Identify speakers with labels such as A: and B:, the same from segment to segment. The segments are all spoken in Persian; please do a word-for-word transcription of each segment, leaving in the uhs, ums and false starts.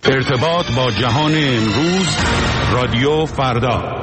A: ارتباط با جهان امروز، رادیو فردا.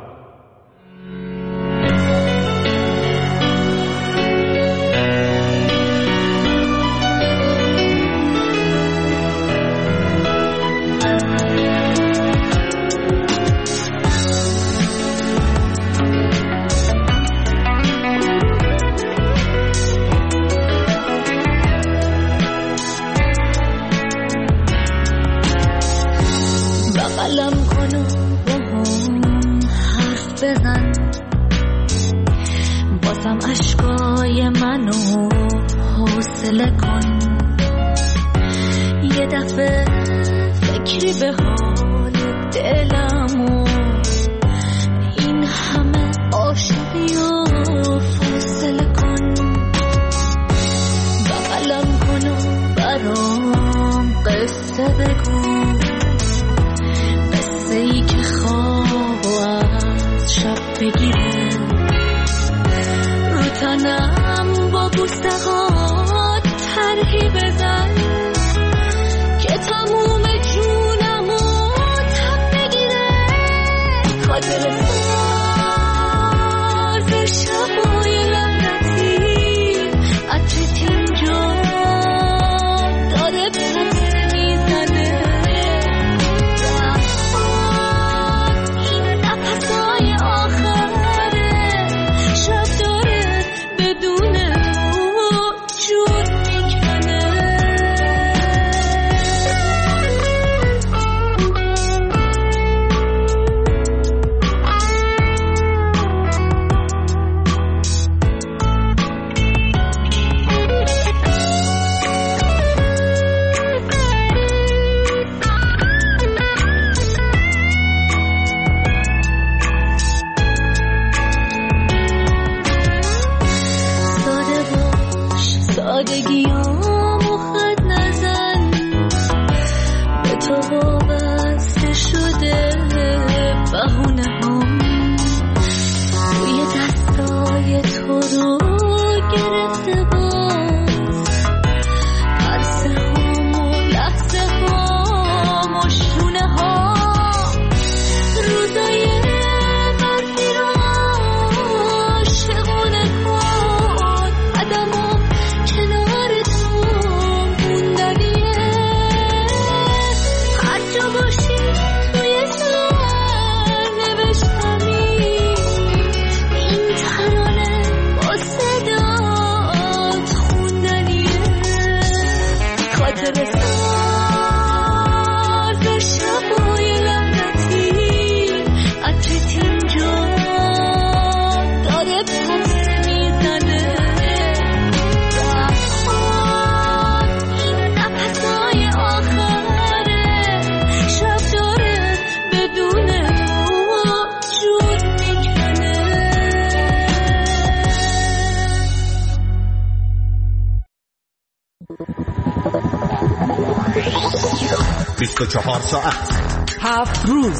B: بیست و چهار ساعت،
C: هفت روز،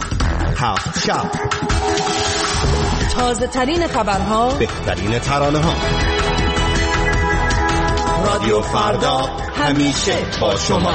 B: هفت شب،
C: تازه ترین خبرها،
B: بهترین ترانه ها. رادیو فردا همیشه با شما.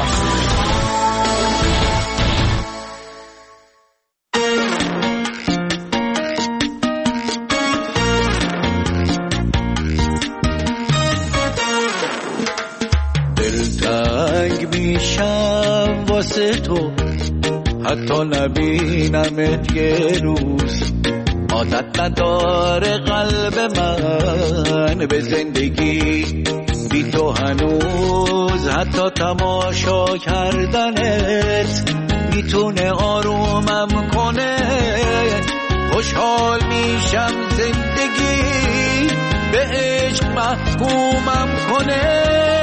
D: دلتنگ میشم واسه تو، حتی نبینمت یه روز. عادت نداره قلب من به زندگی بی تو هنوز، حتی تماشا کردنت میتونه آرومم کنه. خوشحال میشم زندگی به عشق محکومم کنه.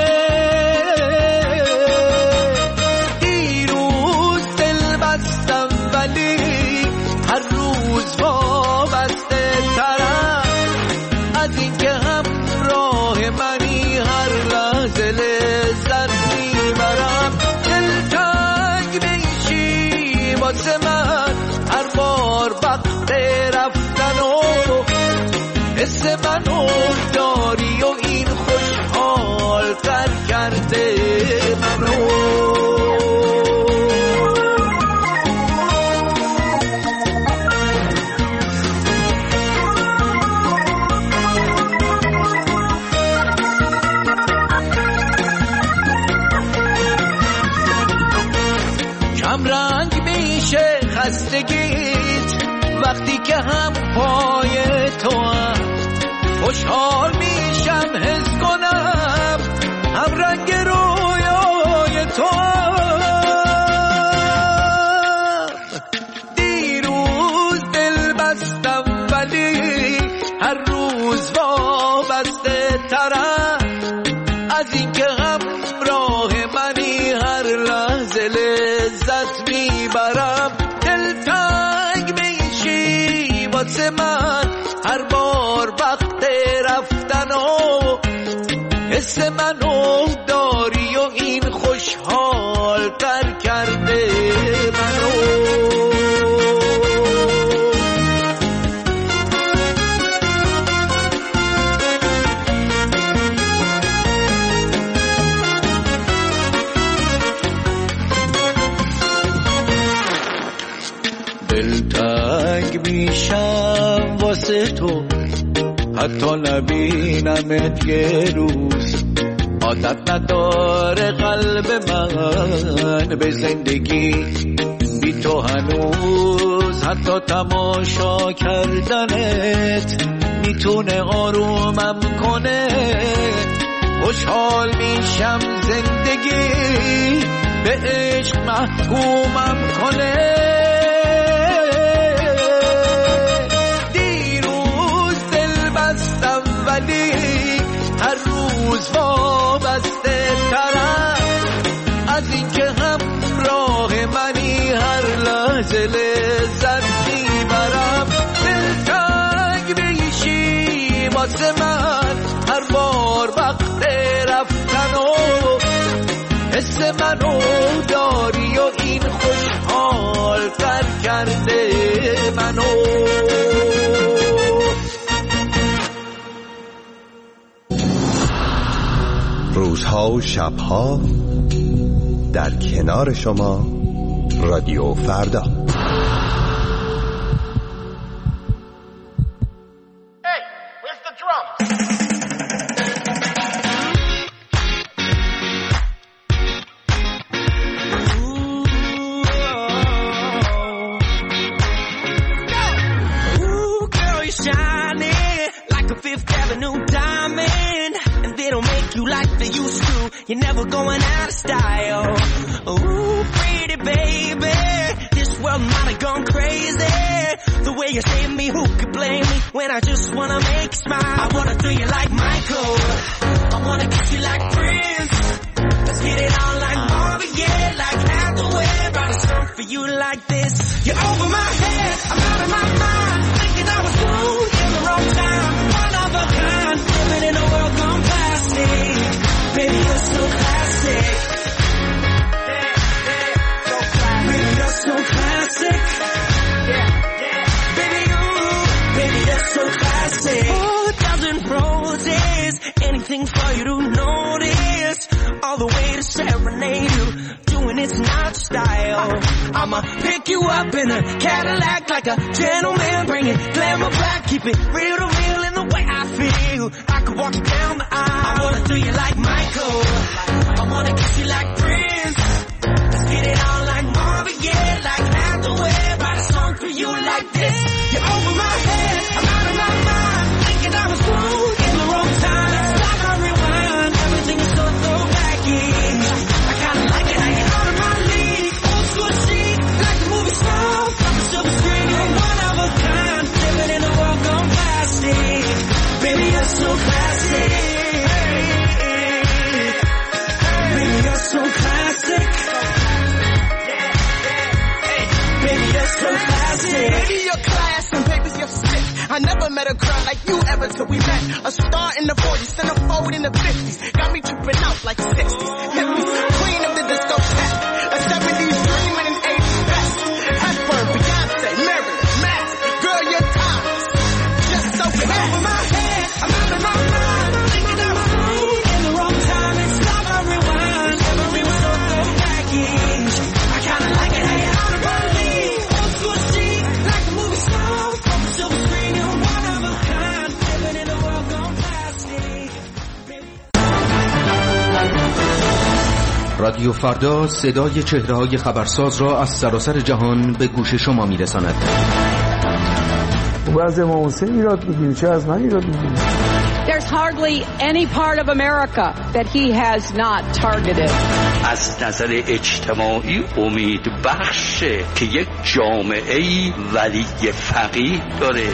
D: دیروز دل بستم ولی هر روز وابسته ترم از این که همراه منی، هر لحظه لذت میبرم. دلتنگ میشی واسه من هر بار وقت رفتن و حس منو داری و این خوشحال تر کرده منو. خستگیت وقتی که هم پای تو هم خوشحال میشم حس کنم هم رنگ رویای تو هم. دیروز دل بستم ولی هر روز وابسته ترم از این که همراه منی هر لحظه لذت میبرم. دلتنگ میشی واسه من هر بار وقت رفتن و حس منو داری و این خوشحال تر کرده منو. دلتنگ میشم واسه تو حتی نبینمت یه روز. عادت نداره قلب من به زندگی بی تو هنوز. حتی تماشا کردنت میتونه آرومم کنه. خوشحال میشم زندگی به عشق محکومم کنه. ولی هر روز وابسته ترم از این که همراه منی هر لحظه لذت میبرم. دلتنگ میشی واسه من هر بار وقت رفتن و حس منو داری و این خوشحال تر کرده منو.
B: روزها و شبها در کنار شما رادیو فردا.
E: You're never going out of style. Ooh, pretty baby, this world might have gone crazy. The way you save me, who could blame me when I just wanna make you smile? I wanna do you like Michael, I wanna kiss you like Prince. Let's get it on like Marvin, yeah, like Hathaway. Write a song for you like this. You're over my head, I'm out of my mind, thinking I was cool in the wrong time. One of a kind, living in a world gone plastic. Baby, you're so classic. Yeah, yeah, so classic. Baby, you're so classic. Yeah, yeah. Baby, you, baby, you're so classic. Oh, a dozen roses, anything for you to notice. All the way to serenade you, doing it's not style. I'ma pick you up in a Cadillac like a gentleman, bring it glamour back, keep it real to real in the way I feel. I could walk you down the aisle. I wanna do you like Michael, I wanna kiss you like Prince. Let's get it on like Marvin, yeah, like Hathaway. Write a song for you like this. You're over my head, I'm out of my mind, thinking I was cool in the wrong time. Stop, I rewind, everything is so throwbacky. I kinda like it how you're out of my league. Old school chic, like the movie star from the silver screen. You're one of a kind, living in a world gone plastic. Baby, you're so classic. Baby, you're so classic. Baby, you're so classic.
F: Baby, you're class and baby, you're sick. I never met a girl like you ever till we met. A star in the forties, centerfold in the fifties. Got me tripping out like sixties. Hippies, queen of the disco cat. A seventies dream and an eighties best. Hepburn, Beyonce, Marilyn, Matt. Girl, you're timeless. Just so fast. Over my head, I'm out of my mind, thinking I was cool in the wrong time. And stop, I rewind, every was so throwbacky. I kinda like it how you're out of my league. Old school chic, like the movie star from the silver screen. You're one of a kind, living in a world gone plastic.
G: رادیو فردا صدای چهره‌های خبرساز را از سراسر جهان به گوش شما می‌رساند.
H: بعضی ما حسین ایراد می‌گیری، چه از من ایراد می‌گیری؟
C: There's hardly any part of America that he has not targeted.
I: از نظر اجتماعی امید بخشه که یک جامعه‌ای ولی فقیه داره.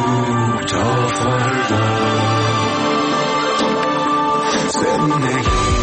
J: زندگی